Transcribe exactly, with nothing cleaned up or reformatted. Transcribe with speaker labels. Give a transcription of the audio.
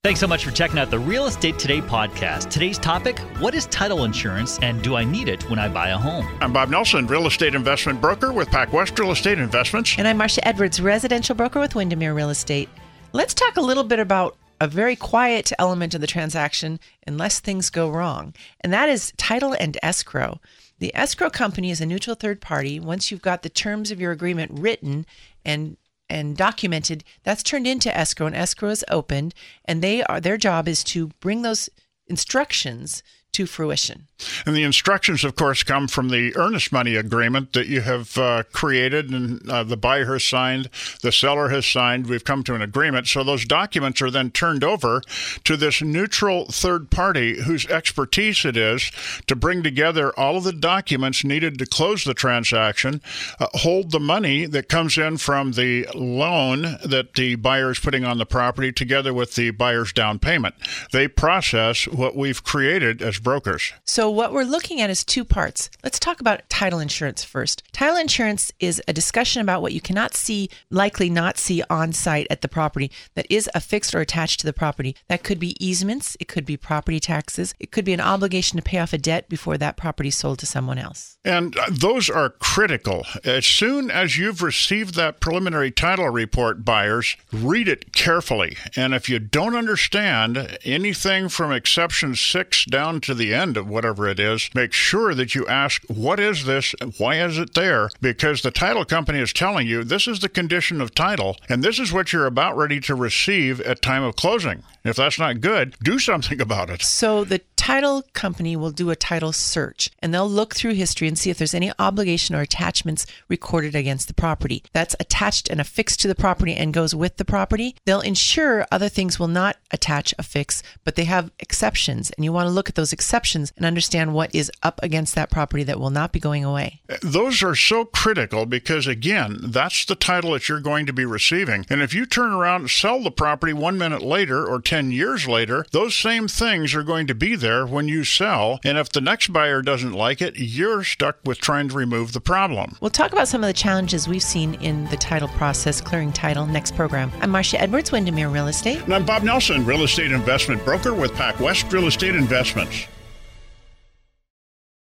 Speaker 1: Thanks so much for checking out the Real Estate Today podcast. Today's topic, what is title insurance and do I need it when I buy a home?
Speaker 2: I'm Bob Nelson, real estate investment broker with PacWest Real Estate Investments.
Speaker 3: And I'm Marcia Edwards, residential broker with Windermere Real Estate. Let's talk a little bit about a very quiet element of the transaction unless things go wrong, and that is title and escrow. The escrow company is a neutral third party. Once you've got the terms of your agreement written and and documented, that's turned into escrow, and escrow is opened, and they are their job is to bring those instructions to fruition.
Speaker 2: And the instructions, of course, come from the earnest money agreement that you have uh, created, and uh, the buyer has signed, the seller has signed. We've come to an agreement. So those documents are then turned over to this neutral third party whose expertise it is to bring together all of the documents needed to close the transaction, uh, hold the money that comes in from the loan that the buyer is putting on the property together with the buyer's down payment. They process what we've created as brokers.
Speaker 3: So what we're looking at is two parts. Let's talk about title insurance first. Title insurance is a discussion about what you cannot see, likely not see on site at the property that is affixed or attached to the property. That could be easements, it could be property taxes, it could be an obligation to pay off a debt before that property is sold to someone else.
Speaker 2: And uh, those are critical. As soon as you've received that preliminary title report, buyers, read it carefully. And if you don't understand anything from exception six down to the end of whatever it is, make sure that you ask, what is this? Why is it there? Because the title company is telling you this is the condition of title, and this is what you're about ready to receive at time of closing. If that's not good, do something about it.
Speaker 3: So the title company will do a title search, and they'll look through history and see if there's any obligation or attachments recorded against the property that's attached and affixed to the property and goes with the property. They'll ensure other things will not attach, affix, but they have exceptions, and you want to look at those exceptions and understand what is up against that property that will not be going away.
Speaker 2: Those are so critical because, again, that's the title that you're going to be receiving. And if you turn around and sell the property one minute later or ten years later, those same things are going to be there when you sell. And if the next buyer doesn't like it, you're stuck with trying to remove the problem.
Speaker 3: We'll talk about some of the challenges we've seen in the title process, clearing title, next program. I'm Marcia Edwards, Windermere Real Estate.
Speaker 2: And I'm Bob Nelson, real estate investment broker with PacWest Real Estate Investments.